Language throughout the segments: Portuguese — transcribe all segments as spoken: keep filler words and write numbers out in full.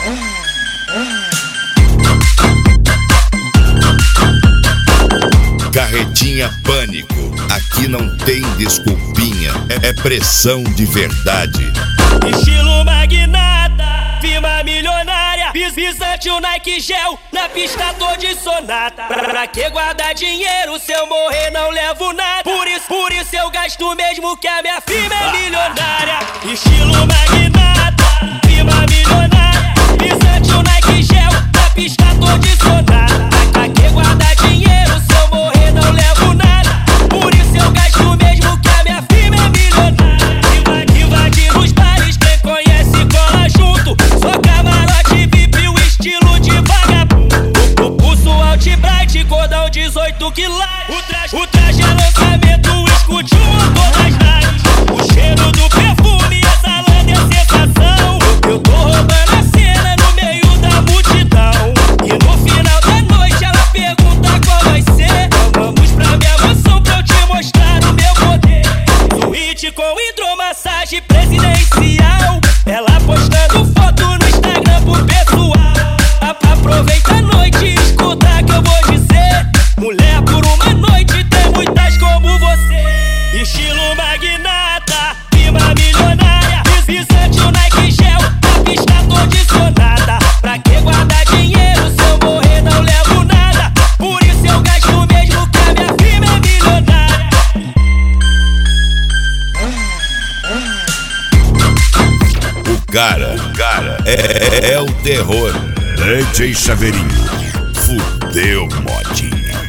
Carretinha Pânico, aqui não tem desculpinha, é pressão de verdade. Estilo magnata, firma milionária, visante o Nike Gel, na pista tô de sonata. Pra que guardar dinheiro, se eu morrer não levo nada? Por isso, por isso eu gasto mesmo que a minha firma é milionária. Estilo magnata, firma milionária, visante o Nike Gel, na pista tô de sonata. Pra que guardar dinheiro, se eu morrer não levo nada? Por isso eu gasto mesmo que a minha firma é milionária. Invadir os bares, quem conhece cola junto. Sou camarote V I P, o estilo de vagabundo. O pulso Alt-Bright, cordão dezoito quilates. O traje, o traje é lançamento, escute o motor das naves. O cheiro do perfume exalando é sensação. Eu tô roubando a cena no meio da multidão. E no final da noite ela pergunta qual vai ser. Vamos pra minha mansão pra eu te mostrar o meu poder. Suíte com hidromassagem presidencial. Ela postando foto no Instagram pro pessoal. Aproveita a noite e escuta que eu vou dizer. Mulher por uma noite tem muitas como você. Estilo magnata, firma milionária, visante o Nike Gel, na pista tô de sonata. Pra que guardar dinheiro, se eu morrer não levo nada? Por isso eu gasto mesmo que a minha firma é milionária. O cara, o cara é, é o terror. D J Chaveirinho, fudeu modinha.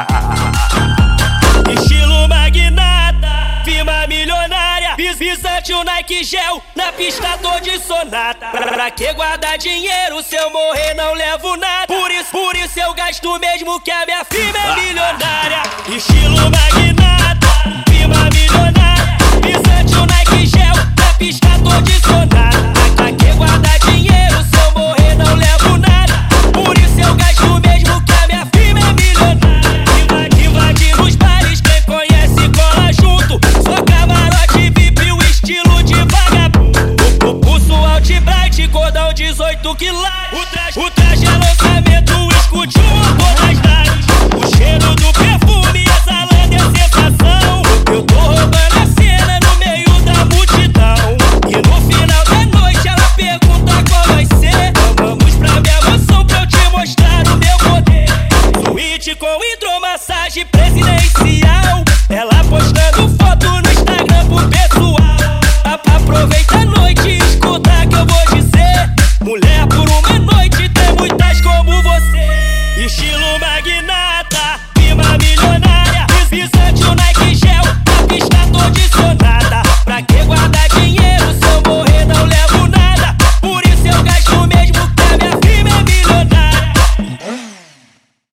Estilo magnata, firma milionária, visante o Nike Gel, na pista tô de sonata. Pra que guardar dinheiro, se eu morrer não levo nada? Por isso, por isso eu gasto mesmo que a minha firma é milionária. Estilo magnata, firma milionária, visante o Nike Gel, na pista tô de sonata. Pra que guardar dinheiro, se eu morrer não levo nada? Por isso eu gasto mesmo que a minha firma é milionária. Invadir os bares, quem conhece cola junto. Sou camarote V I P, o estilo de vagabundo. O pulso Alt-Bright, cordão dezoito quilates. O traje, o traje é lançamento, escute o motor das naves. O cheiro do perfume exalando é sensação. Eu tô roubando a cena no meio da multidão. E no final da noite ela pergunta qual vai ser. Vamos pra minha mansão pra eu te mostrar o meu poder. Suíte com hidromassagem presidencial. Ela postando foto no Instagram pro pessoal. Aproveita a noite e escuta que eu vou dizer. Mulher por uma noite tem muitas como você. Estilo magnata.